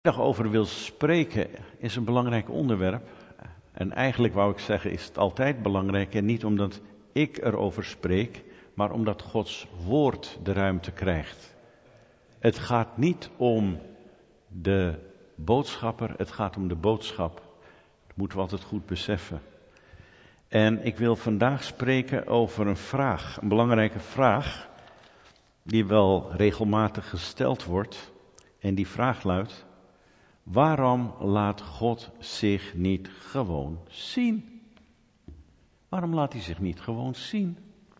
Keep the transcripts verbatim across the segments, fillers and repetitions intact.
vandaag over wil spreken is een belangrijk onderwerp. En eigenlijk wou ik zeggen is het altijd belangrijk. En niet omdat ik erover spreek, maar omdat Gods woord de ruimte krijgt. Het gaat niet om de boodschapper, het gaat om de boodschap. Dat moeten we altijd goed beseffen. En ik wil vandaag spreken over een vraag, een belangrijke vraag, die wel regelmatig gesteld wordt. En die vraag luidt: waarom laat God zich niet gewoon zien? Waarom laat hij zich niet gewoon zien?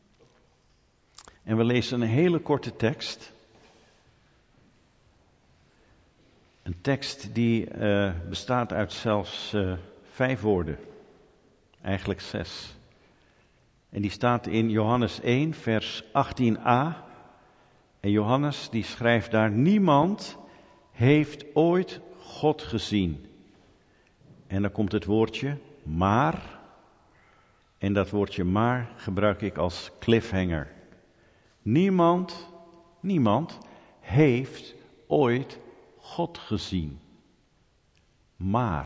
En we lezen een hele korte tekst. Een tekst die uh, bestaat uit zelfs uh, vijf woorden. Eigenlijk zes. En die staat in Johannes één, vers achttien a. En Johannes die schrijft daar: niemand heeft ooit God gezien. En dan komt het woordje maar. En dat woordje maar gebruik ik als cliffhanger. Niemand, niemand heeft ooit God gezien. Maar.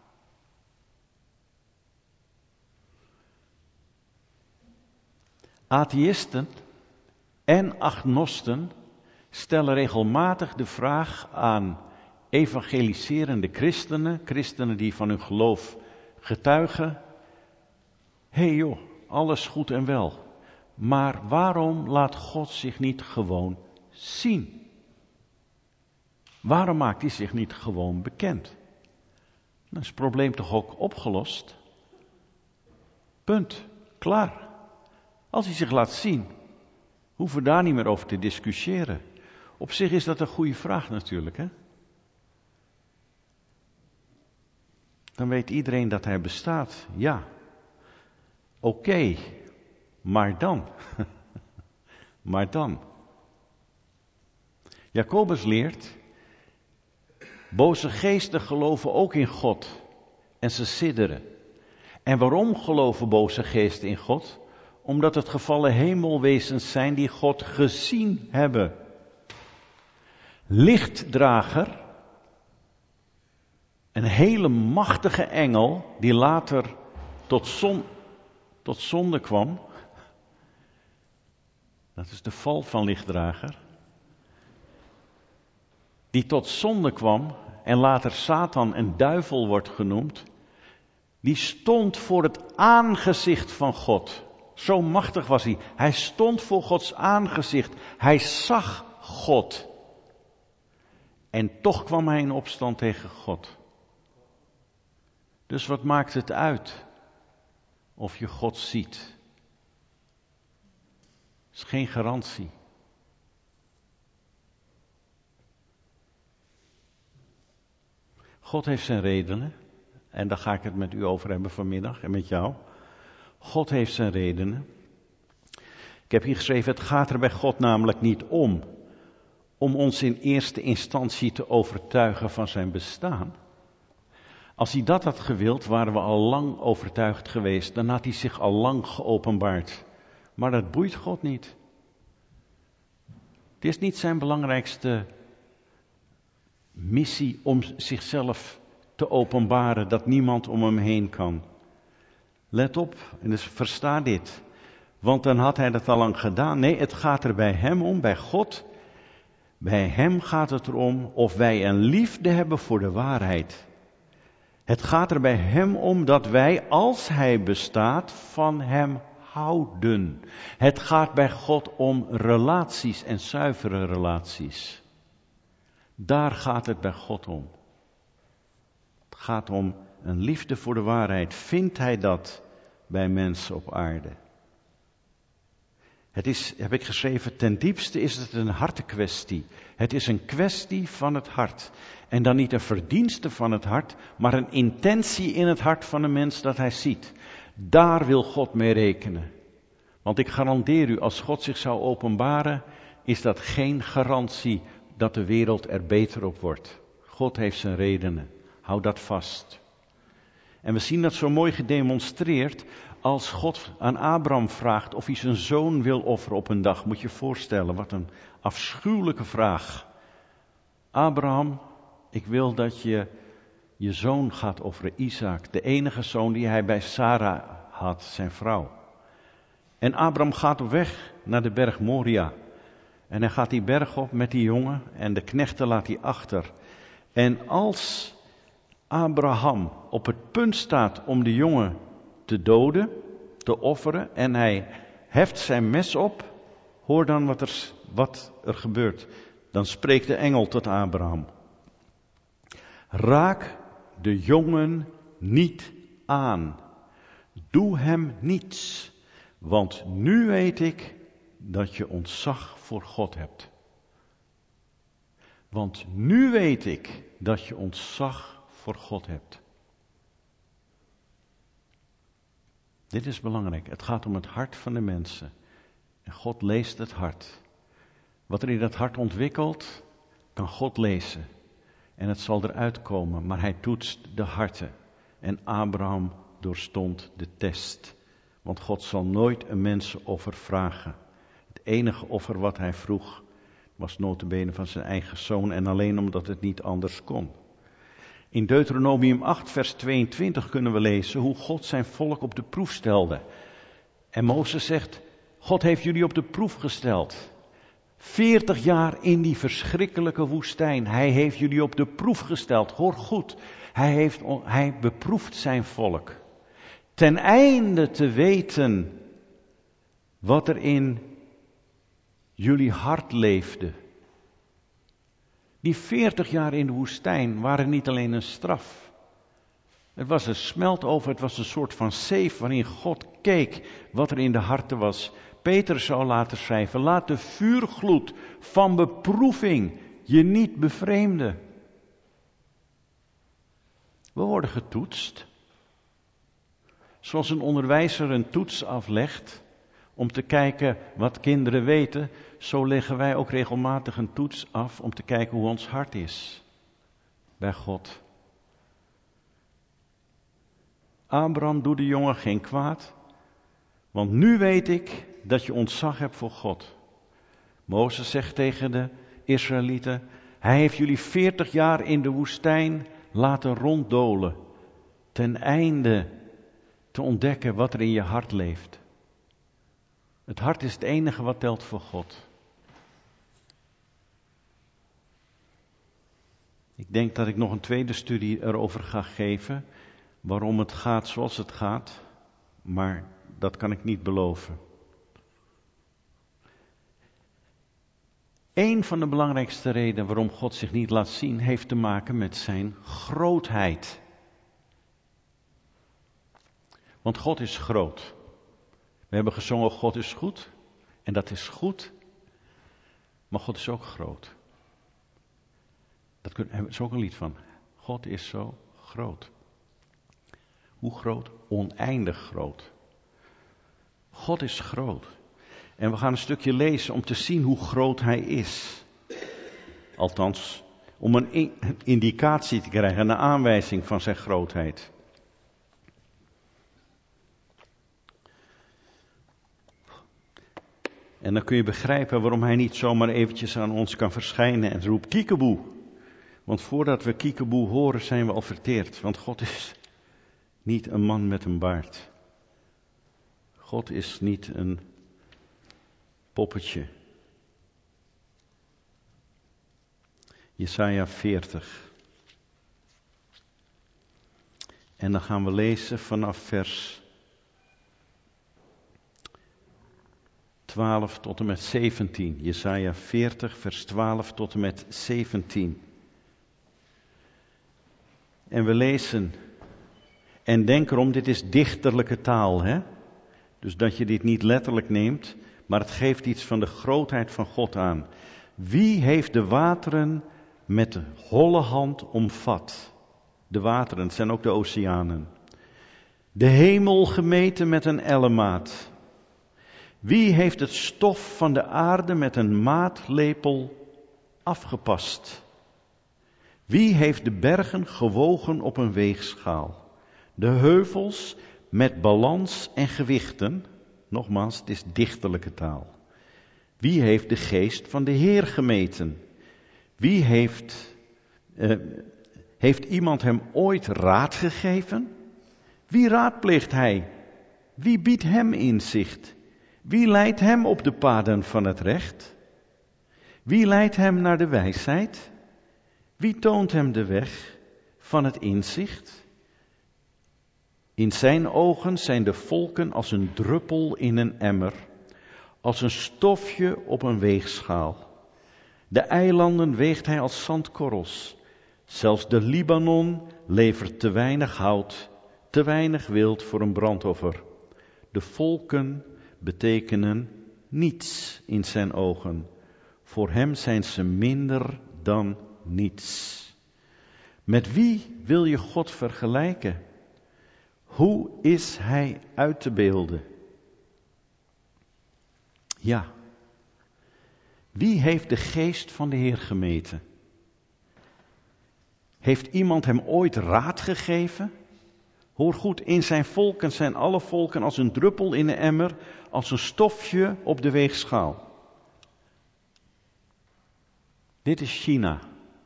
Atheïsten en agnosten stellen regelmatig de vraag aan evangeliserende christenen, christenen die van hun geloof getuigen: hé hey joh, alles goed en wel, maar waarom laat God zich niet gewoon zien? Waarom maakt hij zich niet gewoon bekend? Dan is het probleem toch ook opgelost? Punt. Klaar. Als hij zich laat zien, hoeven we daar niet meer over te discussiëren. Op zich is dat een goede vraag natuurlijk, hè? Dan weet iedereen dat hij bestaat. Ja. Oké. Okay. Maar dan. maar dan. Jacobus leert: boze geesten geloven ook in God. En ze sidderen. En waarom geloven boze geesten in God? Omdat het gevallen hemelwezens zijn die God gezien hebben. Lichtdrager, een hele machtige engel die later tot, zon, tot zonde kwam. Dat is de val van lichtdrager. Die tot zonde kwam en later Satan en duivel wordt genoemd. Die stond voor het aangezicht van God. Zo machtig was hij. Hij stond voor Gods aangezicht. Hij zag God. En toch kwam hij in opstand tegen God. Dus wat maakt het uit of je God ziet? Dat is geen garantie. God heeft zijn redenen. En daar ga ik het met u over hebben vanmiddag en met jou. God heeft zijn redenen. Ik heb hier geschreven: het gaat er bij God namelijk niet om om ons in eerste instantie te overtuigen van zijn bestaan. Als hij dat had gewild, waren we al lang overtuigd geweest. Dan had hij zich al lang geopenbaard. Maar dat boeit God niet. Het is niet zijn belangrijkste missie om zichzelf te openbaren, dat niemand om hem heen kan. Let op, en dus versta dit. Want dan had hij dat al lang gedaan. Nee, het gaat er bij hem om, bij God. Bij hem gaat het erom of wij een liefde hebben voor de waarheid. Het gaat er bij hem om dat wij, als hij bestaat, van hem houden. Het gaat bij God om relaties en zuivere relaties. Daar gaat het bij God om. Het gaat om een liefde voor de waarheid. Vindt hij dat bij mensen op aarde? Het is, heb ik geschreven, ten diepste is het een hartenkwestie. Het is een kwestie van het hart. En dan niet een verdienste van het hart, maar een intentie in het hart van een mens dat hij ziet. Daar wil God mee rekenen. Want ik garandeer u, als God zich zou openbaren, is dat geen garantie dat de wereld er beter op wordt. God heeft zijn redenen. Hou dat vast. En we zien dat zo mooi gedemonstreerd als God aan Abraham vraagt of hij zijn zoon wil offeren op een dag. Moet je je voorstellen, wat een afschuwelijke vraag. Abraham, ik wil dat je je zoon gaat offeren, Isaac, de enige zoon die hij bij Sarah had, zijn vrouw. En Abraham gaat op weg naar de berg Moria. En hij gaat die berg op met die jongen en de knechten laat hij achter. En als Abraham op het punt staat om de jongen te doden, te offeren, en hij heft zijn mes op, hoor dan wat er, wat er gebeurt. Dan spreekt de engel tot Abraham. Raak de jongen niet aan. Doe hem niets. Want nu weet ik dat je ontzag voor God hebt. Want nu weet ik dat je ontzag voor God hebt. Dit is belangrijk. Het gaat om het hart van de mensen. En God leest het hart. Wat er in dat hart ontwikkelt, kan God lezen. En het zal eruit komen, maar hij toetst de harten. En Abraham doorstond de test. Want God zal nooit een mensenoffer vragen. Het enige offer wat hij vroeg, was nota bene van zijn eigen zoon en alleen omdat het niet anders kon. In Deuteronomium acht vers tweeëntwintig kunnen we lezen hoe God zijn volk op de proef stelde. En Mozes zegt, God heeft jullie op de proef gesteld. Veertig jaar in die verschrikkelijke woestijn. Hij heeft jullie op de proef gesteld. Hoor goed, hij, heeft, hij beproeft zijn volk. Ten einde te weten wat er in jullie hart leefde. Die veertig jaar in de woestijn waren niet alleen een straf. Het was een smeltover, het was een soort van zeef waarin God keek wat er in de harten was. Petrus zou laten schrijven, laat de vuurgloed van beproeving je niet bevreemden. We worden getoetst. Zoals een onderwijzer een toets aflegt om te kijken wat kinderen weten, zo leggen wij ook regelmatig een toets af om te kijken hoe ons hart is bij God. Abraham, doe de jongen geen kwaad, want nu weet ik dat je ontzag hebt voor God. Mozes zegt tegen de Israëlieten, hij heeft jullie veertig jaar in de woestijn laten ronddolen, ten einde te ontdekken wat er in je hart leeft. Het hart is het enige wat telt voor God. Ik denk dat ik nog een tweede studie erover ga geven, waarom het gaat zoals het gaat, maar dat kan ik niet beloven. Eén van de belangrijkste redenen waarom God zich niet laat zien, heeft te maken met zijn grootheid. Want God is groot. We hebben gezongen, God is goed. En dat is goed. Maar God is ook groot. Dat is ook een lied van. God is zo groot. Hoe groot? Oneindig groot. God is groot. En we gaan een stukje lezen om te zien hoe groot hij is. Althans, om een indicatie te krijgen, een aanwijzing van zijn grootheid. En dan kun je begrijpen waarom hij niet zomaar eventjes aan ons kan verschijnen en roept kiekeboe. Want voordat we kiekeboe horen zijn we al verteerd. Want God is niet een man met een baard. God is niet een poppetje. Jesaja veertig. En dan gaan we lezen vanaf vers twaalf tot en met zeventien. Jesaja veertig, vers twaalf tot en met zeventien. En we lezen, en denk erom, dit is dichterlijke taal, hè? Dus dat je dit niet letterlijk neemt, maar het geeft iets van de grootheid van God aan. Wie heeft de wateren met de holle hand omvat? De wateren, het zijn ook de oceanen. De hemel gemeten met een ellemaat. Wie heeft het stof van de aarde met een maatlepel afgepast? Wie heeft de bergen gewogen op een weegschaal? De heuvels met balans en gewichten? Nogmaals, het is dichterlijke taal. Wie heeft de geest van de Heer gemeten? Wie heeft Uh, heeft iemand hem ooit raad gegeven? Wie raadpleegt hij? Wie biedt hem inzicht? Wie leidt hem op de paden van het recht? Wie leidt hem naar de wijsheid? Wie toont hem de weg van het inzicht? In zijn ogen zijn de volken als een druppel in een emmer, als een stofje op een weegschaal. De eilanden weegt hij als zandkorrels. Zelfs de Libanon levert te weinig hout, te weinig wild voor een brandoffer. De volken betekenen niets in zijn ogen. Voor hem zijn ze minder dan niets. Met wie wil je God vergelijken? Hoe is hij uit te beelden? Ja. Wie heeft de geest van de Heer gemeten? Heeft iemand hem ooit raad gegeven? Hoor goed, in zijn volken zijn alle volken als een druppel in een emmer, als een stofje op de weegschaal. Dit is China.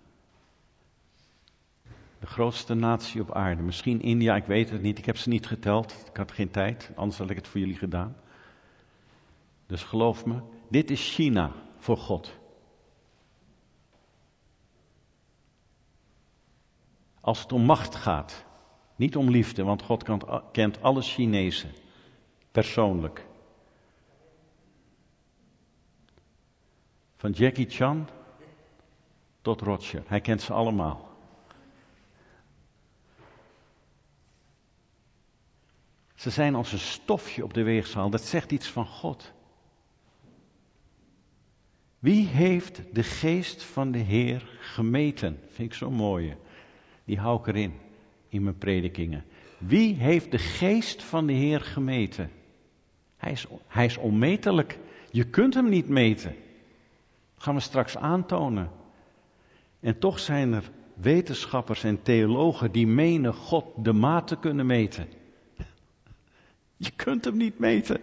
De grootste natie op aarde. Misschien India, ik weet het niet. Ik heb ze niet geteld. Ik had geen tijd, anders had ik het voor jullie gedaan. Dus geloof me, dit is China voor God. Als het om macht gaat, niet om liefde, want God kent alle Chinezen, persoonlijk. Van Jackie Chan tot Roger, hij kent ze allemaal. Ze zijn als een stofje op de weegschaal, dat zegt iets van God. Wie heeft de geest van de Heer gemeten? Vind ik zo mooi. Die hou ik erin, in mijn predikingen. Wie heeft de geest van de Heer gemeten? Hij is, hij is onmetelijk. Je kunt hem niet meten. Dat gaan we straks aantonen. En toch zijn er wetenschappers en theologen die menen God de maat te kunnen meten. Je kunt hem niet meten.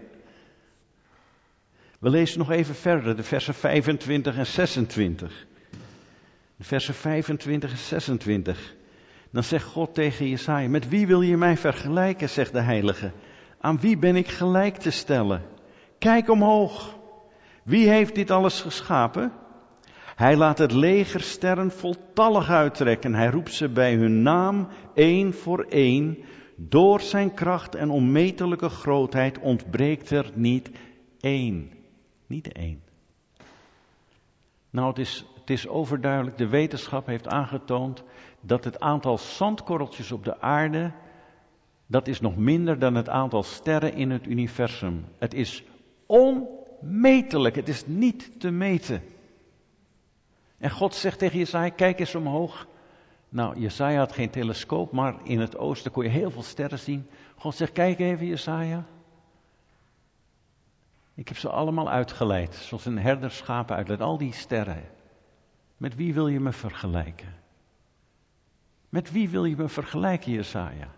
We lezen nog even verder, de versen vijfentwintig en zesentwintig. De versen vijfentwintig en zesentwintig. Dan zegt God tegen Jesaja, met wie wil je mij vergelijken, zegt de Heilige. Aan wie ben ik gelijk te stellen? Kijk omhoog. Wie heeft dit alles geschapen? Hij laat het leger sterren voltallig uittrekken. Hij roept ze bij hun naam, één voor één. Door zijn kracht en onmetelijke grootheid ontbreekt er niet één. Niet één. Nou, het is, het is overduidelijk. De wetenschap heeft aangetoond dat het aantal zandkorreltjes op de aarde, dat is nog minder dan het aantal sterren in het universum. Het is onmetelijk. Het is niet te meten. En God zegt tegen Jesaja, kijk eens omhoog. Nou, Jesaja had geen telescoop, maar in het oosten kon je heel veel sterren zien. God zegt, kijk even Jesaja. Ik heb ze allemaal uitgeleid, zoals een herder schapen uitleidt. Al die sterren. Met wie wil je me vergelijken? Met wie wil je me vergelijken, Jesaja?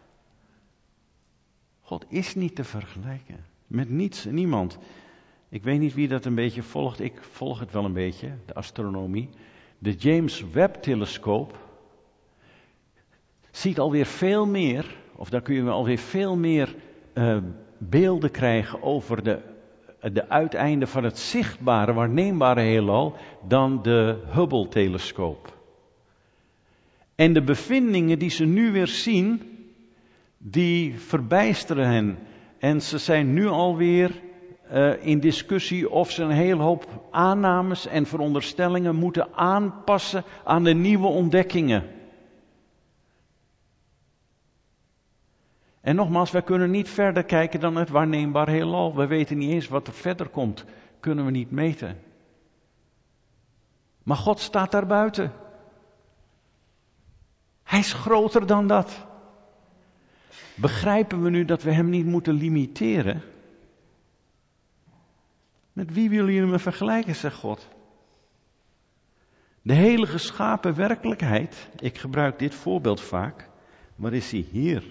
God is niet te vergelijken. Met niets en niemand. Ik weet niet wie dat een beetje volgt. Ik volg het wel een beetje, de astronomie. De James Webb-telescoop ziet alweer veel meer, of daar kun je alweer veel meer uh, beelden krijgen over de, de uiteinden van het zichtbare, waarneembare heelal, dan de Hubble-telescoop. En de bevindingen die ze nu weer zien, die verbijsteren hen. En ze zijn nu alweer uh, in discussie of ze een hele hoop aannames en veronderstellingen moeten aanpassen aan de nieuwe ontdekkingen. En nogmaals, wij kunnen niet verder kijken dan het waarneembaar heelal. We weten niet eens wat er verder komt. Kunnen we niet meten. Maar God staat daar buiten. Hij is groter dan dat. Begrijpen we nu dat we hem niet moeten limiteren? Met wie willen jullie me vergelijken, zegt God. De hele geschapen werkelijkheid, ik gebruik dit voorbeeld vaak, maar is hij hier?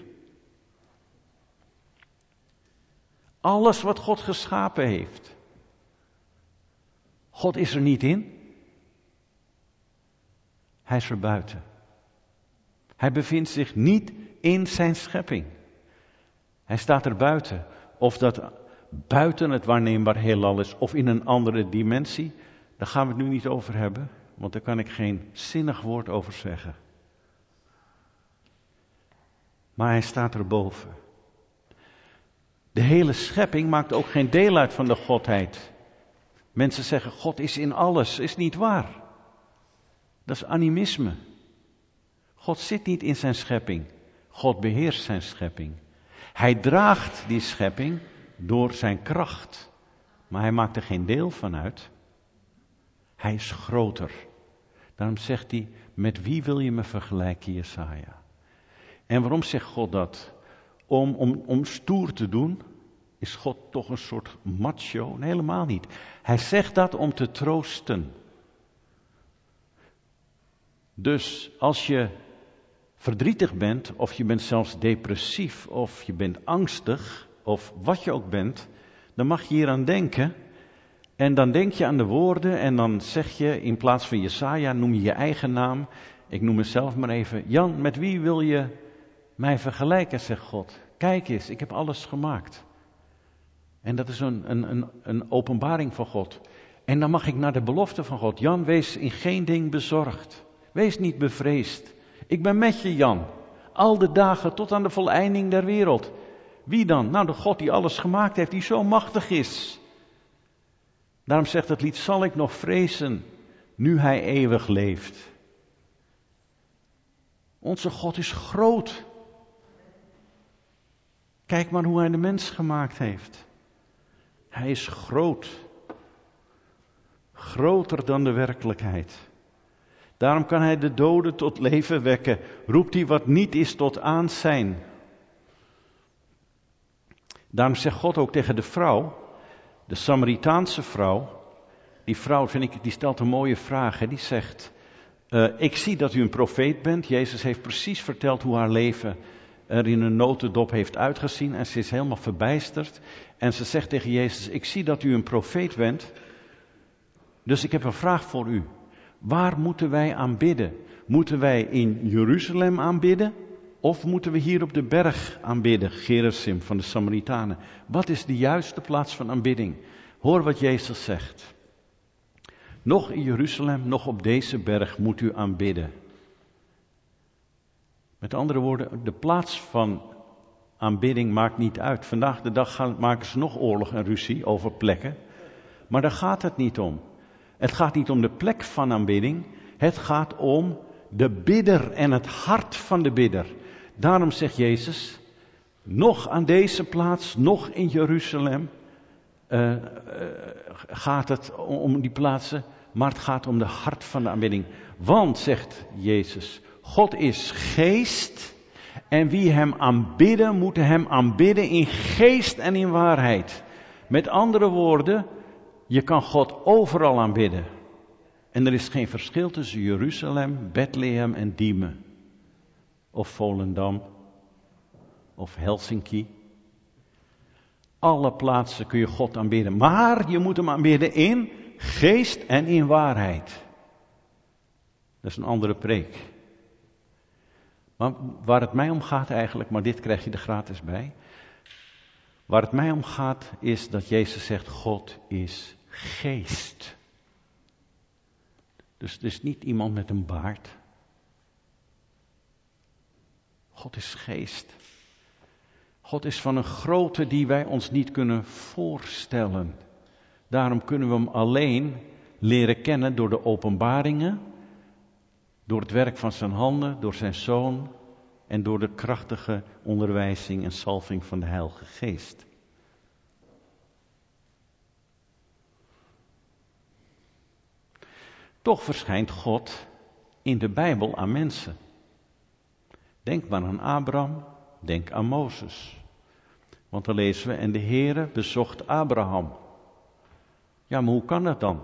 Alles wat God geschapen heeft. God is er niet in. Hij is er buiten. Hij bevindt zich niet in zijn schepping. Hij staat er buiten. Of dat buiten het waarneembaar heelal is of in een andere dimensie, daar gaan we het nu niet over hebben, want daar kan ik geen zinnig woord over zeggen. Maar hij staat erboven. De hele schepping maakt ook geen deel uit van de Godheid. Mensen zeggen, God is in alles, is niet waar. Dat is animisme. God zit niet in zijn schepping. God beheerst zijn schepping. Hij draagt die schepping door zijn kracht. Maar hij maakt er geen deel van uit. Hij is groter. Daarom zegt hij, met wie wil je me vergelijken, Jesaja? En waarom zegt God dat? Om, om, om stoer te doen? Is God toch een soort macho? Nee, helemaal niet. Hij zegt dat om te troosten. Dus als je verdrietig bent, of je bent zelfs depressief, of je bent angstig, of wat je ook bent, dan mag je hier aan denken. En dan denk je aan de woorden en dan zeg je in plaats van Jesaja, noem je je eigen naam. Ik noem mezelf maar even. Jan, met wie wil je mij vergelijken, zegt God. Kijk eens, ik heb alles gemaakt. En dat is een, een, een, een openbaring van God. En dan mag ik naar de belofte van God. Jan, wees in geen ding bezorgd. Wees niet bevreesd. Ik ben met je, Jan. Al de dagen tot aan de voleinding der wereld. Wie dan? Nou, de God die alles gemaakt heeft, die zo machtig is. Daarom zegt het lied, zal ik nog vrezen, nu hij eeuwig leeft. Onze God is groot. Kijk maar hoe hij de mens gemaakt heeft. Hij is groot. Groter dan de werkelijkheid. Daarom kan hij de doden tot leven wekken. Roept hij wat niet is tot aanzijn. Daarom zegt God ook tegen de vrouw, de Samaritaanse vrouw. Die vrouw, vind ik, die stelt een mooie vraag. Hè? Die zegt, uh, ik zie dat u een profeet bent. Jezus heeft precies verteld hoe haar leven er in een notendop heeft uitgezien. En ze is helemaal verbijsterd. En ze zegt tegen Jezus, ik zie dat u een profeet bent. Dus ik heb een vraag voor u. Waar moeten wij aanbidden? Moeten wij in Jeruzalem aanbidden? Of moeten we hier op de berg aanbidden? Gerizim van de Samaritanen. Wat is de juiste plaats van aanbidding? Hoor wat Jezus zegt. Nog in Jeruzalem, nog op deze berg moet u aanbidden. Met andere woorden, de plaats van aanbidding maakt niet uit. Vandaag de dag gaan, maken ze nog oorlog en ruzie over plekken. Maar daar gaat het niet om. Het gaat niet om de plek van aanbidding. Het gaat om de bidder en het hart van de bidder. Daarom zegt Jezus, nog aan deze plaats, nog in Jeruzalem, uh, uh, gaat het om die plaatsen, maar het gaat om de hart van de aanbidding. Want, zegt Jezus, God is geest en wie hem aanbidden, moeten hem aanbidden in geest en in waarheid. Met andere woorden, je kan God overal aanbidden. En er is geen verschil tussen Jeruzalem, Bethlehem en Diemen. Of Volendam. Of Helsinki. Alle plaatsen kun je God aanbidden. Maar je moet hem aanbidden in geest en in waarheid. Dat is een andere preek. Maar waar het mij om gaat eigenlijk, maar dit krijg je er gratis bij. Waar het mij om gaat is dat Jezus zegt, God is geest. Dus het is niet iemand met een baard. God is geest. God is van een grootte die wij ons niet kunnen voorstellen. Daarom kunnen we hem alleen leren kennen door de openbaringen, door het werk van zijn handen, door zijn Zoon en door de krachtige onderwijzing en salving van de Heilige Geest. Toch verschijnt God in de Bijbel aan mensen. Denk maar aan Abraham, denk aan Mozes. Want dan lezen we, en de Heere bezocht Abraham. Ja, maar hoe kan dat dan?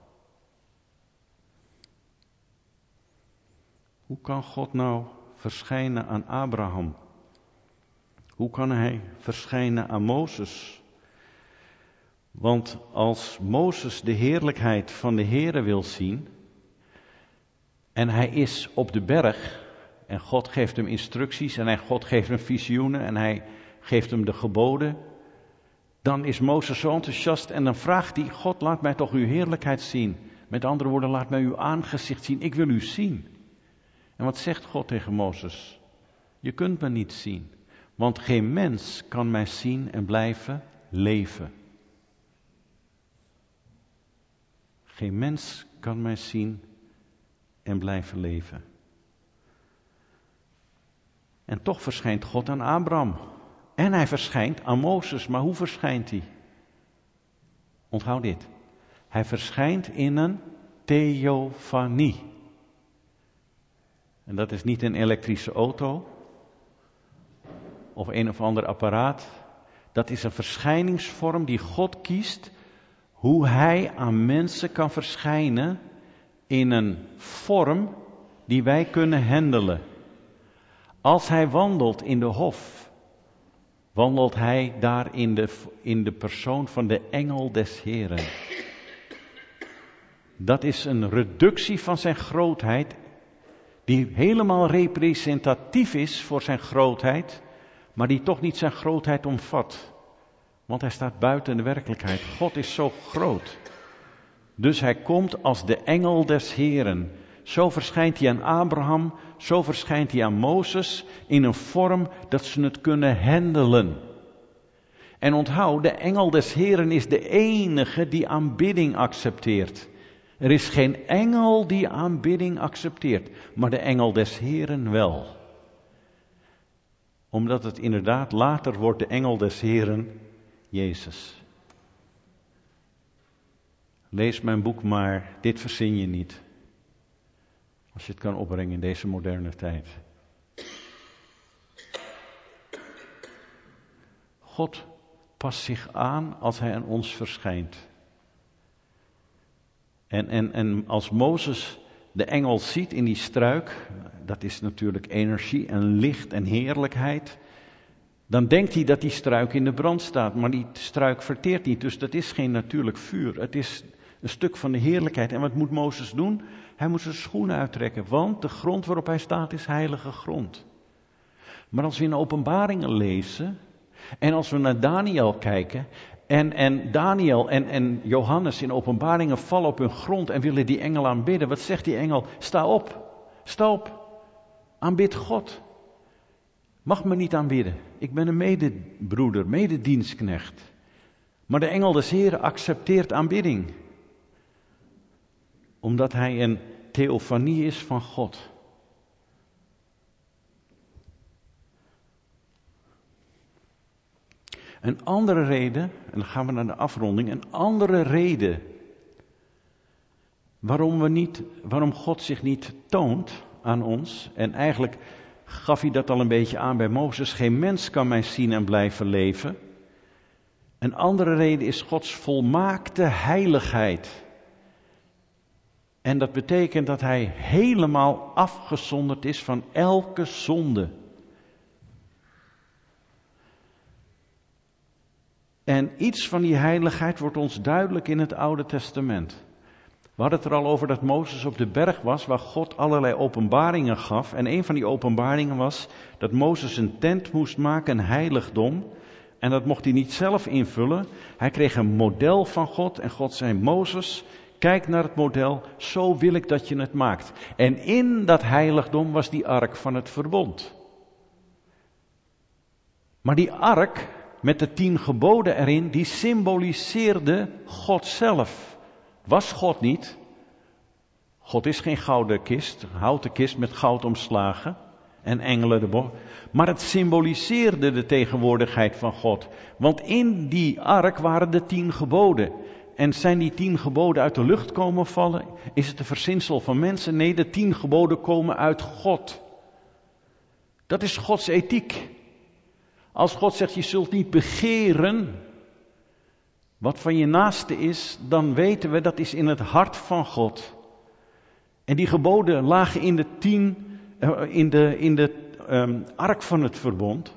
Hoe kan God nou verschijnen aan Abraham? Hoe kan hij verschijnen aan Mozes? Want als Mozes de heerlijkheid van de Heere wil zien, en hij is op de berg, en God geeft hem instructies en hij, God geeft hem visioenen en hij geeft hem de geboden. Dan is Mozes zo enthousiast en dan vraagt hij, God, laat mij toch uw heerlijkheid zien. Met andere woorden, laat mij uw aangezicht zien, ik wil u zien. En wat zegt God tegen Mozes? Je kunt me niet zien, want geen mens kan mij zien en blijven leven. Geen mens kan mij zien en blijven leven. En toch verschijnt God aan Abraham. En hij verschijnt aan Mozes. Maar hoe verschijnt hij? Onthoud dit. Hij verschijnt in een theofanie. En dat is niet een elektrische auto. Of een of ander apparaat. Dat is een verschijningsvorm die God kiest. Hoe hij aan mensen kan verschijnen. In een vorm die wij kunnen handelen. Als hij wandelt in de hof, wandelt hij daar in de, in de persoon van de engel des Heren. Dat is een reductie van zijn grootheid, die helemaal representatief is voor zijn grootheid, maar die toch niet zijn grootheid omvat. Want hij staat buiten de werkelijkheid. God is zo groot. Dus hij komt als de engel des Heren. Zo verschijnt hij aan Abraham, zo verschijnt hij aan Mozes in een vorm dat ze het kunnen handelen. En onthoud, de engel des Heren is de enige die aanbidding accepteert. Er is geen engel die aanbidding accepteert, maar de engel des Heren wel. Omdat het inderdaad later wordt de engel des Heren Jezus. Lees mijn boek maar, dit verzin je niet. Als je het kan opbrengen in deze moderne tijd. God past zich aan als hij aan ons verschijnt. En, en, en als Mozes de engel ziet in die struik, dat is natuurlijk energie en licht en heerlijkheid. Dan denkt hij dat die struik in de brand staat, maar die struik verteert niet. Dus dat is geen natuurlijk vuur, het is een stuk van de heerlijkheid. En wat moet Mozes doen? Hij moet zijn schoenen uittrekken, want de grond waarop hij staat is heilige grond. Maar als we in Openbaringen lezen, en als we naar Daniel kijken, en, en Daniel en, en Johannes in Openbaringen vallen op hun grond en willen die engel aanbidden. Wat zegt die engel? Sta op, sta op, aanbid God. Mag me niet aanbidden, ik ben een medebroeder, mededienstknecht. Maar de engel des Heren accepteert aanbidding. Omdat hij een theofanie is van God. Een andere reden, en dan gaan we naar de afronding, een andere reden waarom we niet, waarom God zich niet toont aan ons, en eigenlijk gaf hij dat al een beetje aan bij Mozes, geen mens kan mij zien en blijven leven. Een andere reden is Gods volmaakte heiligheid. En dat betekent dat hij helemaal afgezonderd is van elke zonde. En iets van die heiligheid wordt ons duidelijk in het Oude Testament. We hadden het er al over dat Mozes op de berg was, waar God allerlei openbaringen gaf. En een van die openbaringen was dat Mozes een tent moest maken, een heiligdom. En dat mocht hij niet zelf invullen. Hij kreeg een model van God en God zei, Mozes, kijk naar het model, zo wil ik dat je het maakt. En in dat heiligdom was die ark van het verbond. Maar die ark met de tien geboden erin, die symboliseerde God zelf. Was God niet? God is geen gouden kist, een houten kist met goud omslagen en engelen erboven. Maar het symboliseerde de tegenwoordigheid van God. Want in die ark waren de tien geboden. En zijn die tien geboden uit de lucht komen vallen? Is het een verzinsel van mensen? Nee, de tien geboden komen uit God. Dat is Gods ethiek. Als God zegt, je zult niet begeren wat van je naaste is, dan weten we dat is in het hart van God. En die geboden lagen in de tien, in de, in de um, ark van het verbond.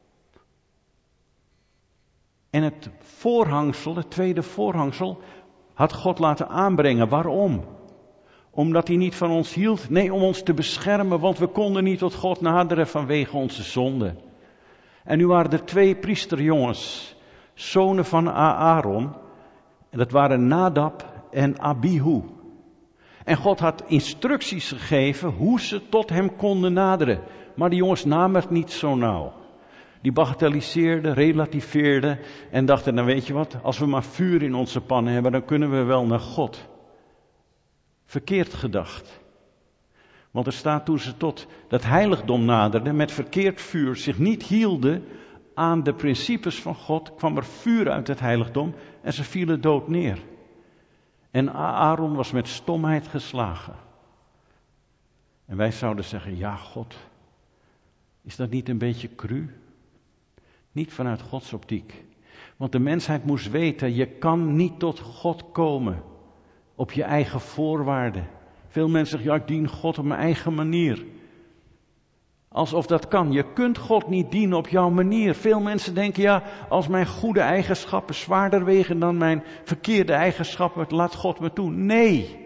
En het voorhangsel, het tweede voorhangsel, had God laten aanbrengen. Waarom? Omdat hij niet van ons hield? Nee, om ons te beschermen, want we konden niet tot God naderen vanwege onze zonde. En nu waren er twee priesterjongens, zonen van Aaron. En dat waren Nadab en Abihu. En God had instructies gegeven hoe ze tot hem konden naderen. Maar die jongens namen het niet zo nauw. Die bagatelliseerden, relativeerden en dachten, nou weet je wat, als we maar vuur in onze pannen hebben, dan kunnen we wel naar God. Verkeerd gedacht. Want er staat, toen ze tot dat heiligdom naderden, met verkeerd vuur zich niet hielden aan de principes van God, kwam er vuur uit het heiligdom en ze vielen dood neer. En Aaron was met stomheid geslagen. En wij zouden zeggen, ja God, is dat niet een beetje cru? Niet vanuit Gods optiek. Want de mensheid moest weten, je kan niet tot God komen op je eigen voorwaarden. Veel mensen zeggen, ja ik dien God op mijn eigen manier. Alsof dat kan. Je kunt God niet dienen op jouw manier. Veel mensen denken, ja, als mijn goede eigenschappen zwaarder wegen dan mijn verkeerde eigenschappen, laat God me toe. Nee.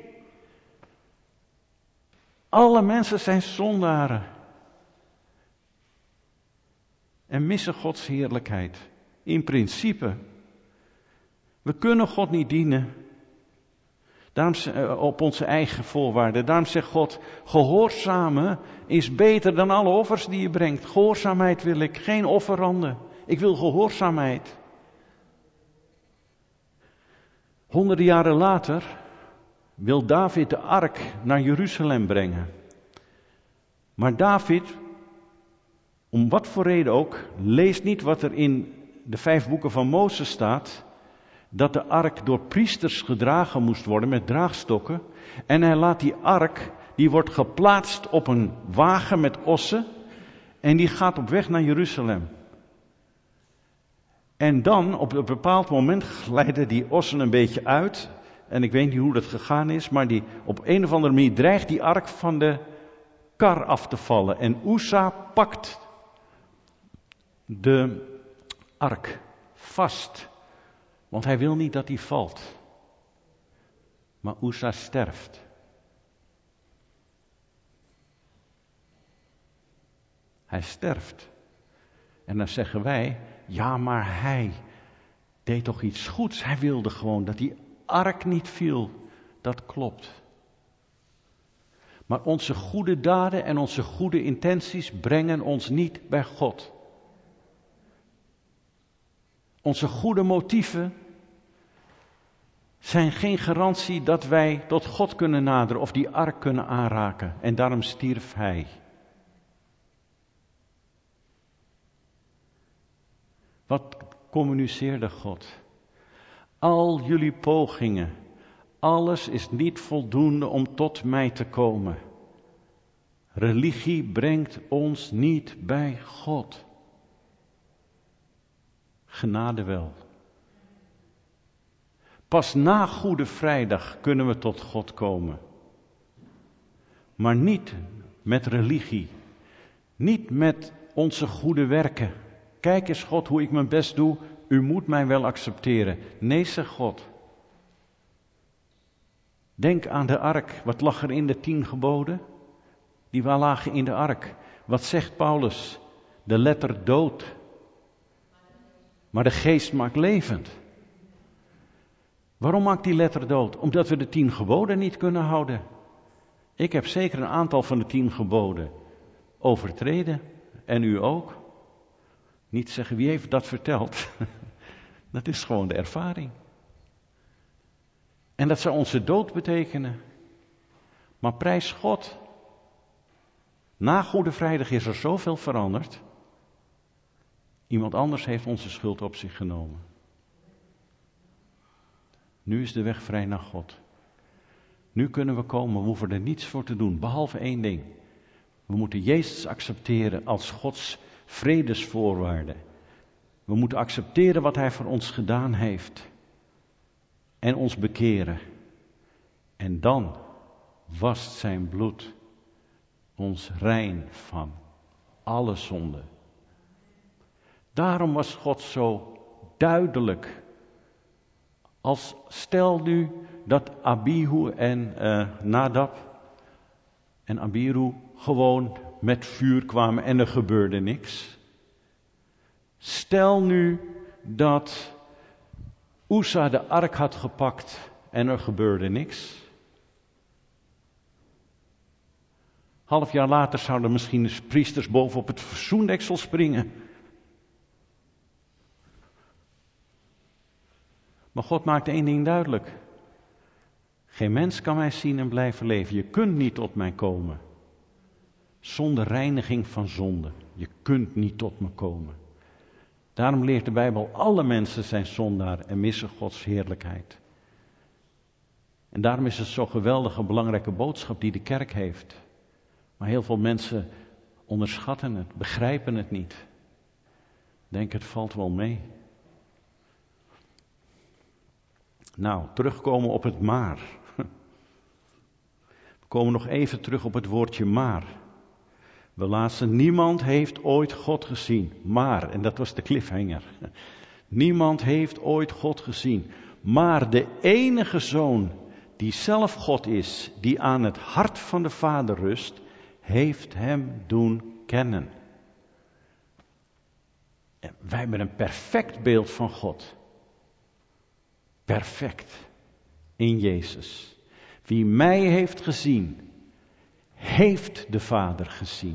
Alle mensen zijn zondaren. En missen Gods heerlijkheid. In principe. We kunnen God niet dienen. Daarom, op onze eigen voorwaarden. Daarom zegt God, gehoorzamen is beter dan alle offers die je brengt. Gehoorzaamheid wil ik, geen offeranden. Ik wil gehoorzaamheid. Honderden jaren later wil David de ark naar Jeruzalem brengen. Maar David, om wat voor reden ook, leest niet wat er in de vijf boeken van Mozes staat, dat de ark door priesters gedragen moest worden met draagstokken. En hij laat die ark, die wordt geplaatst op een wagen met ossen en die gaat op weg naar Jeruzalem. En dan, op een bepaald moment, glijden die ossen een beetje uit. En ik weet niet hoe dat gegaan is, maar die, op een of andere manier dreigt die ark van de kar af te vallen. En Uza pakt de ark vast. Want hij wil niet dat hij valt. Maar Uza sterft. Hij sterft. En dan zeggen wij, ja maar hij deed toch iets goeds. Hij wilde gewoon dat die ark niet viel. Dat klopt. Maar onze goede daden en onze goede intenties brengen ons niet bij God. Onze goede motieven zijn geen garantie dat wij tot God kunnen naderen of die ark kunnen aanraken. En daarom stierf hij. Wat communiceerde God? Al jullie pogingen, alles is niet voldoende om tot mij te komen. Religie brengt ons niet bij God. Genade wel. Pas na Goede Vrijdag kunnen we tot God komen. Maar niet met religie. Niet met onze goede werken. Kijk eens God hoe ik mijn best doe. U moet mij wel accepteren. Nee, zegt God. Denk aan de ark. Wat lag er in de tien geboden? Die lagen in de ark. Wat zegt Paulus? De letter dood. Maar de geest maakt levend. Waarom maakt die letter dood? Omdat we de tien geboden niet kunnen houden. Ik heb zeker een aantal van de tien geboden overtreden. En u ook. Niet zeggen wie heeft dat verteld. Dat is gewoon de ervaring. En dat zou onze dood betekenen. Maar prijs God. Na Goede Vrijdag is er zoveel veranderd. Iemand anders heeft onze schuld op zich genomen. Nu is de weg vrij naar God. Nu kunnen we komen, we hoeven er niets voor te doen, behalve één ding. We moeten Jezus accepteren als Gods vredesvoorwaarde. We moeten accepteren wat Hij voor ons gedaan heeft. En ons bekeren. En dan wast zijn bloed ons rein van alle zonde. Daarom was God zo duidelijk. Als stel nu dat Abihu en uh, Nadab en Abihu gewoon met vuur kwamen en er gebeurde niks. Stel nu dat Uza de ark had gepakt en er gebeurde niks. Half jaar later zouden misschien de priesters bovenop het verzoendeksel springen. Maar God maakt één ding duidelijk. Geen mens kan mij zien en blijven leven. Je kunt niet tot mij komen. Zonder reiniging van zonde. Je kunt niet tot me komen. Daarom leert de Bijbel, alle mensen zijn zondaar en missen Gods heerlijkheid. En daarom is het zo'n geweldige, belangrijke boodschap die de kerk heeft. Maar heel veel mensen onderschatten het, begrijpen het niet. Denken het valt wel mee. Nou, terugkomen op het maar. We komen nog even terug op het woordje maar. We lazen, niemand heeft ooit God gezien. Maar, en dat was de cliffhanger. Niemand heeft ooit God gezien. Maar de enige Zoon, die zelf God is, die aan het hart van de Vader rust, heeft hem doen kennen. En wij hebben een perfect beeld van God. Perfect. In Jezus. Wie mij heeft gezien, heeft de Vader gezien.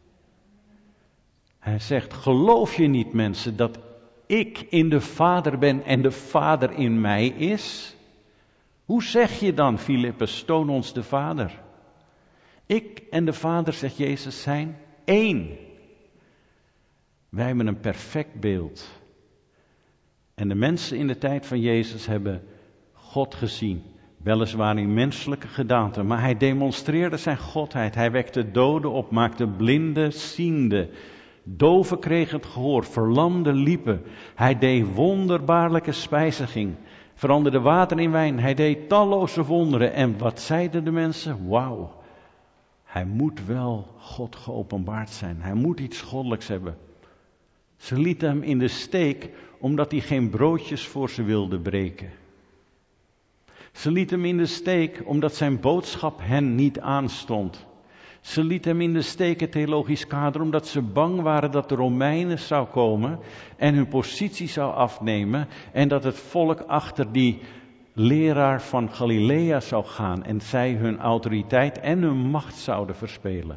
Hij zegt, geloof je niet mensen dat ik in de Vader ben en de Vader in mij is? Hoe zeg je dan, Filippus, toon ons de Vader? Ik en de Vader, zegt Jezus, zijn één. Wij hebben een perfect beeld. En de mensen in de tijd van Jezus hebben God gezien. Weliswaar in menselijke gedaante, maar hij demonstreerde zijn godheid. Hij wekte doden op, maakte blinden ziende. Doven kregen het gehoor, verlamden liepen. Hij deed wonderbaarlijke spijziging. Veranderde water in wijn. Hij deed talloze wonderen. En wat zeiden de mensen? Wauw, hij moet wel God geopenbaard zijn. Hij moet iets goddelijks hebben. Ze lieten hem in de steek omdat hij geen broodjes voor ze wilde breken. Ze lieten hem in de steek omdat zijn boodschap hen niet aanstond. Ze lieten hem in de steek, het theologisch kader, omdat ze bang waren dat de Romeinen zou komen en hun positie zou afnemen en dat het volk achter die leraar van Galilea zou gaan en zij hun autoriteit en hun macht zouden verspelen.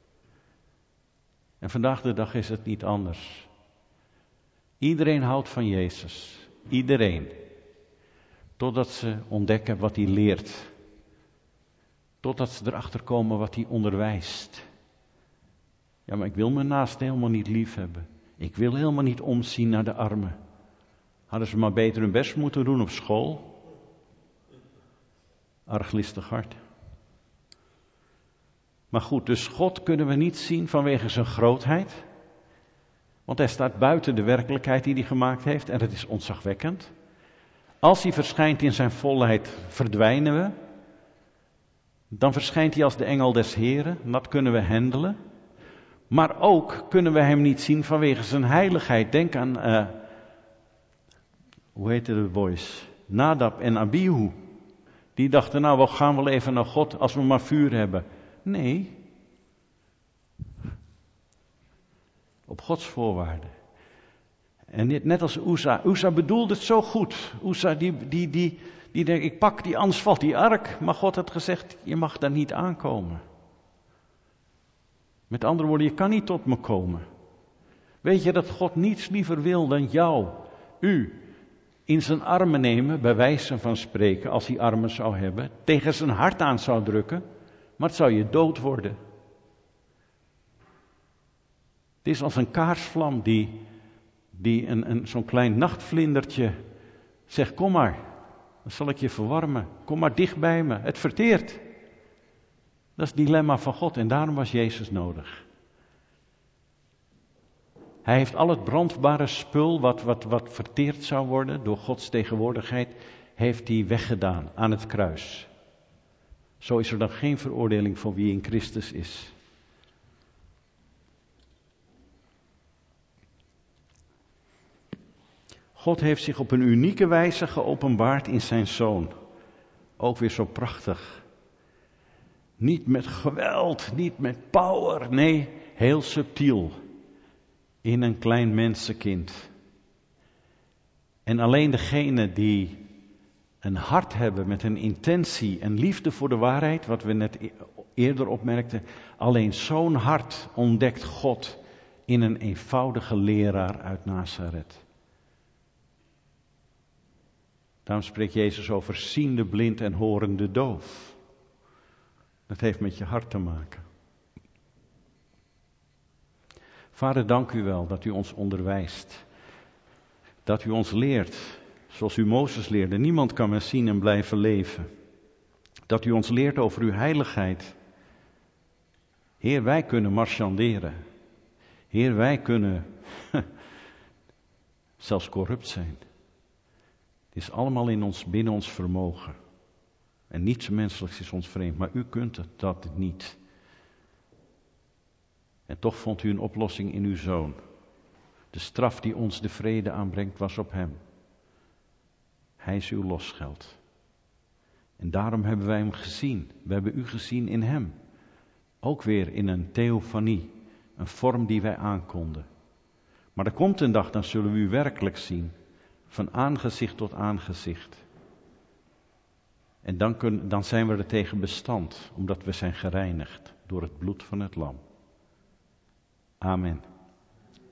En vandaag de dag is het niet anders. Iedereen houdt van Jezus. Iedereen. Totdat ze ontdekken wat hij leert. Totdat ze erachter komen wat hij onderwijst. Ja, maar ik wil mijn naaste helemaal niet lief hebben. Ik wil helemaal niet omzien naar de armen. Hadden ze maar beter hun best moeten doen op school. Arglistig hart. Maar goed, dus God kunnen we niet zien vanwege zijn grootheid. Want hij staat buiten de werkelijkheid die hij gemaakt heeft. En het is ontzagwekkend. Als hij verschijnt in zijn volheid, verdwijnen we. Dan verschijnt hij als de engel des Heren. Dat kunnen we handelen. Maar ook kunnen we hem niet zien vanwege zijn heiligheid. Denk aan, uh, hoe heette de boys? Nadab en Abihu. Die dachten, nou, we gaan wel even naar God als we maar vuur hebben. Nee. Op Gods voorwaarden. En net, net als Uza. Uza bedoelde het zo goed. Uza die, die, die, die denkt, ik pak die, anders valt die ark. Maar God had gezegd, je mag daar niet aankomen. Met andere woorden, je kan niet tot me komen. Weet je dat God niets liever wil dan jou, u, in zijn armen nemen, bij wijze van spreken, als hij armen zou hebben, tegen zijn hart aan zou drukken, maar het zou je dood worden. Het is als een kaarsvlam die, die een, een, zo'n klein nachtvlindertje zegt, kom maar, dan zal ik je verwarmen, kom maar dicht bij me, het verteert. Dat is het dilemma van God en daarom was Jezus nodig. Hij heeft al het brandbare spul wat, wat, wat verteerd zou worden door Gods tegenwoordigheid, heeft hij weggedaan aan het kruis. Zo is er dan geen veroordeling voor wie in Christus is. God heeft zich op een unieke wijze geopenbaard in zijn Zoon. ook weer zo prachtig. Niet met geweld, niet met power, nee, heel subtiel. In een klein mensenkind. En alleen degene die een hart hebben met een intentie en liefde voor de waarheid, wat we net eerder opmerkten, alleen zo'n hart ontdekt God in een eenvoudige leraar uit Nazareth. Daarom spreekt Jezus over ziende blind en horende doof. Dat heeft met je hart te maken. Vader, dank u wel dat u ons onderwijst. Dat u ons leert, zoals u Mozes leerde. Niemand kan me zien en blijven leven. Dat u ons leert over uw heiligheid. Heer, wij kunnen marchanderen. Heer, wij kunnen zelfs corrupt zijn. Het is allemaal in ons, binnen ons vermogen. En niets menselijks is ons vreemd, maar u kunt het, dat niet. En toch vond u een oplossing in uw Zoon. De straf die ons de vrede aanbrengt was op hem. Hij is uw losgeld. En daarom hebben wij hem gezien. We hebben u gezien in hem. Ook weer in een theofanie. Een vorm die wij aankonden. Maar er komt een dag, dan zullen we u werkelijk zien. Van aangezicht tot aangezicht. En dan, kun, dan zijn we er tegen bestand. Omdat we zijn gereinigd door het bloed van het lam. Amen.